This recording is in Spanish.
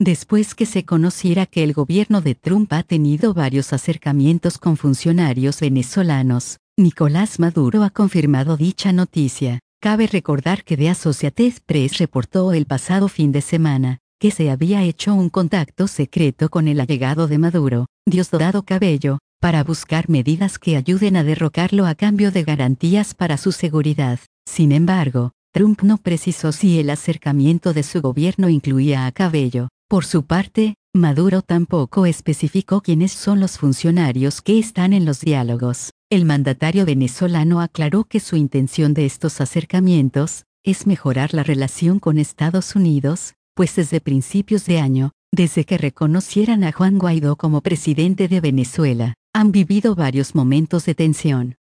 Después que se conociera que el gobierno de Trump ha tenido varios acercamientos con funcionarios venezolanos, Nicolás Maduro ha confirmado dicha noticia. Cabe recordar que The Associated Press reportó el pasado fin de semana que se había hecho un contacto secreto con el allegado de Maduro, Diosdado Cabello, para buscar medidas que ayuden a derrocarlo a cambio de garantías para su seguridad. Sin embargo, Trump no precisó si el acercamiento de su gobierno incluía a Cabello. Por su parte, Maduro tampoco especificó quiénes son los funcionarios que están en los diálogos. El mandatario venezolano aclaró que su intención de estos acercamientos es mejorar la relación con Estados Unidos, pues desde principios de año, desde que reconocieran a Juan Guaidó como presidente de Venezuela, han vivido varios momentos de tensión.